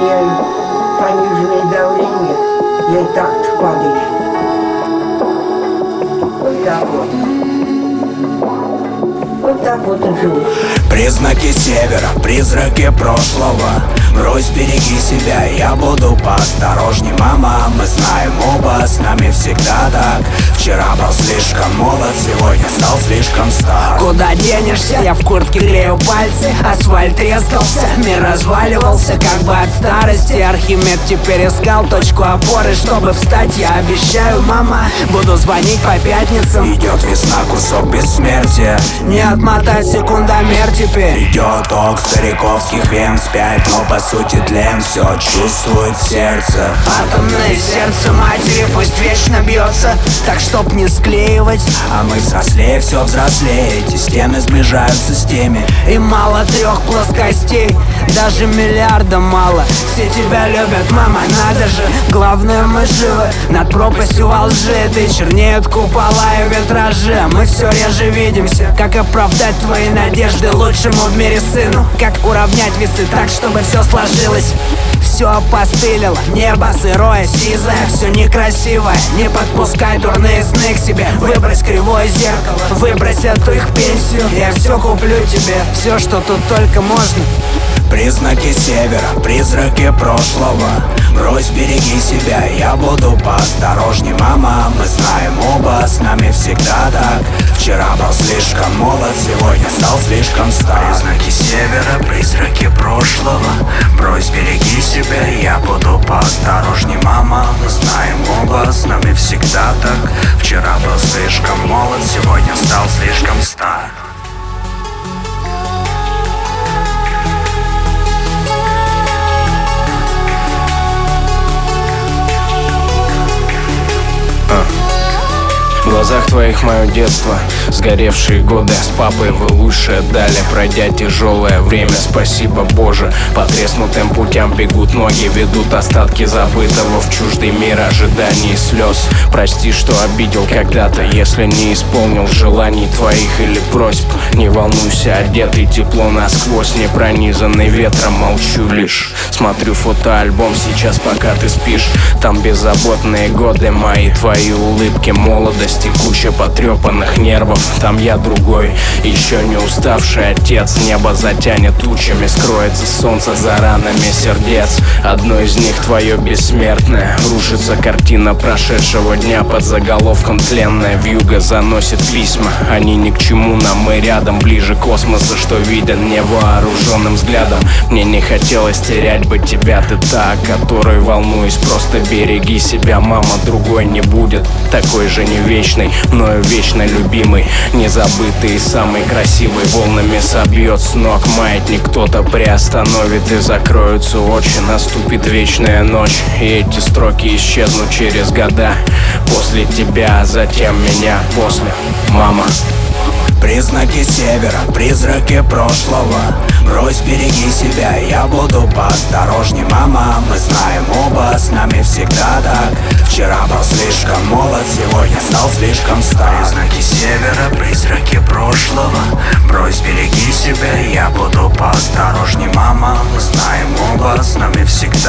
меня пониженное давление, я и так падаю. Вот так вот. Вот так вот и живу. Признаки севера, призраки прошлого. Брось, береги себя, я буду поосторожней. Мама, мы знаем оба, с нами всегда так. Вчера был слишком молод, сегодня стал слишком стар. Куда денешься? Я в куртке грею пальцы. Асфальт трескался, мир разваливался как бы от старости. Архимед теперь искал точку опоры, чтобы встать. Я обещаю, мама, буду звонить по пятницам. Идет весна, кусок бессмертия. Не отмотать секундомер теперь. Идет ток стариковских вен вспять, но по сути тлен все чувствует сердце. Атомное сердце матери пусть вечно бьется, так чтоб не склеивать. А мы взрослее, все взрослее, эти стены сближаются с теми. И мало 3 плоскостей, даже миллиарда мало. Все тебя любят, мама, надо же. Главное, мы живы, над пропастью во лжи. Ты чернеют купола и витражи, а мы все реже видимся. Как оправдать твои надежды лучшему в мире сыну? Как уравнять весы так, чтобы все сложилось? Все опостылило, небо сырое, сизое, все некрасивое. Не подпускай дурные сны к себе. Выбрось кривое зеркало, выбрось эту их пенсию. Я все куплю тебе, все, что тут только можно. Признаки севера, призраки прошлого. Брось, береги себя, я буду поосторожней. Мама, мы знаем оба, с нами всегда так. Вчера был слишком молод, сегодня стал слишком стар. Признаки севера, призраки прошлого. Брось, береги себя, я буду поосторожней. Мама, мы знаем оба, с нами всегда так. Вчера был слишком молод, сегодня стал слишком стар. В глазах твоих мое детство, сгоревшие годы. С папой вы лучшее дали, пройдя тяжелое время. Спасибо, Боже, по треснутым путям бегут ноги. Ведут остатки забытого в чуждый мир ожиданий и слез. Прости, что обидел когда-то, если не исполнил желаний твоих или просьб. Не волнуйся, одетый тепло насквозь, не пронизанный ветром, молчу лишь. Смотрю фотоальбом сейчас, пока ты спишь. Там беззаботные годы мои, твои улыбки, молодость и куча потрепанных нервов. Там я другой, еще не уставший отец. Небо затянет тучами, скроется солнце за ранами сердец. Одно из них твое бессмертное. Рушится картина прошедшего дня под заголовком «Тленная вьюга» заносит письма. Они ни к чему нам, мы рядом, ближе космоса, что виден невооруженным взглядом. Мне не хотелось терять бы тебя, ты та, которой волнуюсь. Просто береги себя, мама, другой не будет. Такой же не вечный, мною вечно любимый, незабытый и самый красивый. Волнами собьет с ног маятник, кто-то приостановит и закроются очи. Наступит вечная ночь, и эти строки исчезнут через года. После тебя, а затем меня, после, мама. Признаки севера, призраки прошлого. Брось, береги себя, я буду поосторожней. Мама, мы знаем оба, с нами всегда так. Вчера был слишком молод, сегодня стал слишком стар. Признаки севера, призраки прошлого. Брось, береги себя, я буду поосторожней. Мама, мы знаем оба, с нами всегда